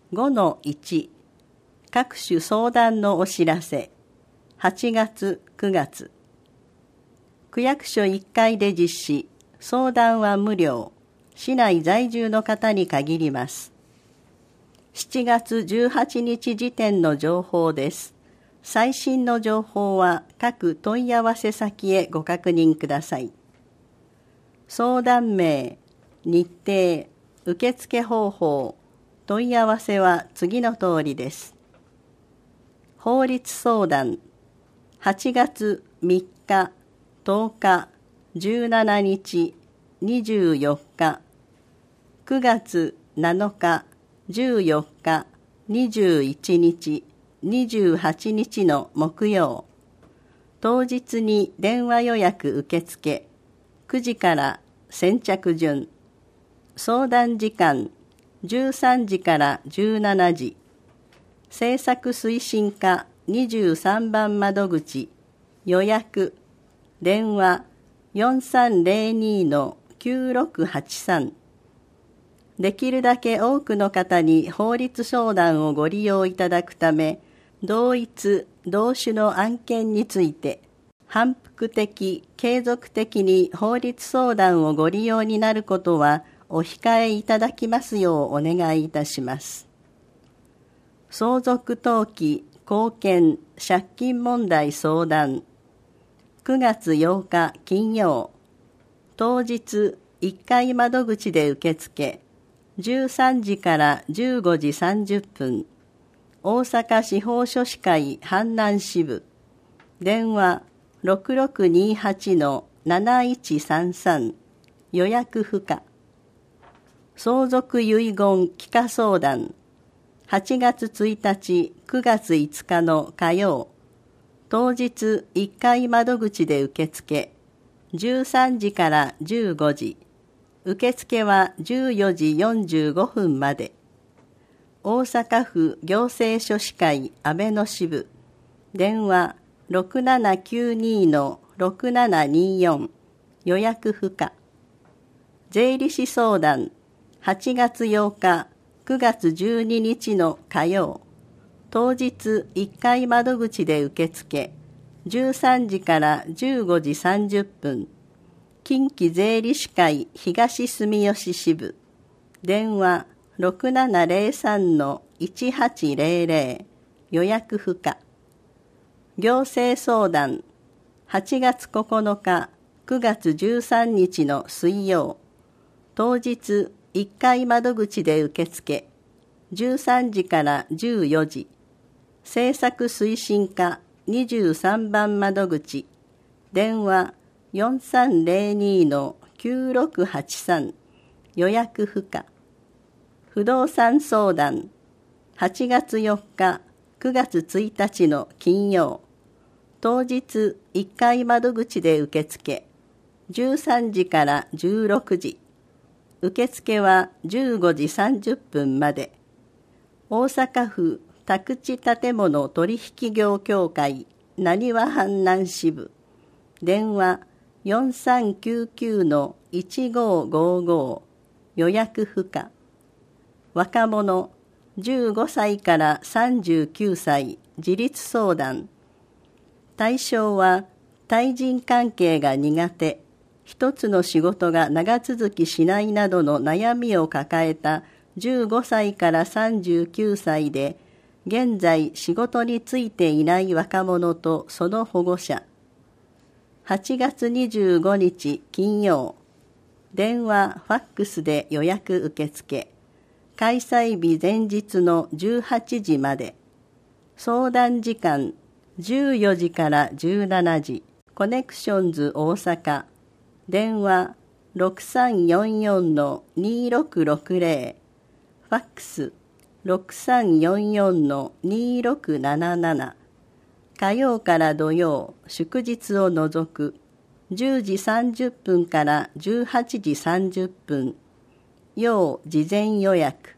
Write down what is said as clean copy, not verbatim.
5-1 各種相談のお知らせ。8月9月区役所1階で実施。相談は無料。市内在住の方に限ります。7月18日時点の情報です。最新の情報は各問い合わせ先へご確認ください。相談名、日程、受付方法、問い合わせは次の通りです。法律相談、8月3日、10日、17日、24日、9月7日、14日、21日、28日の木曜。当日に電話予約受付。9時から先着順。相談時間13時から17時。政策推進課23番窓口。予約。電話4302-9683。できるだけ多くの方に法律相談をご利用いただくため、同一・同種の案件について、反復的・継続的に法律相談をご利用になることはお控えいただきますようお願いいたします。相続登記・後見・借金問題相談。9月8日金曜。当日1階窓口で受付。13時から15時30分。大阪司法書士会阪南支部。電話6628-7133。予約不可。相続遺言帰化相談。8月1日、9月5日の火曜。当日1階窓口で受付。13時から15時。受付は14時45分まで。大阪府行政書士会阿部野支部。電話6792-6724。予約不可。税理士相談。8月8日、9月12日の火曜。当日1階窓口で受付。13時から15時30分。近畿税理士会東住吉支部。電話6703-1800。予約不可。行政相談。8月9日、9月13日の水曜。当日1階窓口で受付。13時から14時。政策推進課23番窓口。電話4302-9683。予約不可。不動産相談。8月4日、9月1日の金曜。当日1階窓口で受付。13時から16時。受付は15時30分まで。大阪府宅地建物取引業協会浪速阪南支部。電話4399-1555。予約不可。若者15歳から39歳自立相談。対象は対人関係が苦手、一つの仕事が長続きしないなどの悩みを抱えた15歳から39歳で、現在仕事に就いていない若者とその保護者。8月25日金曜。電話・ファックスで予約受付。開催日前日の18時まで。相談時間14時から17時。コネクションズ大阪。電話6344-2660。ファックス6344-2677。火曜から土曜、祝日を除く。10時30分から18時30分。要事前予約。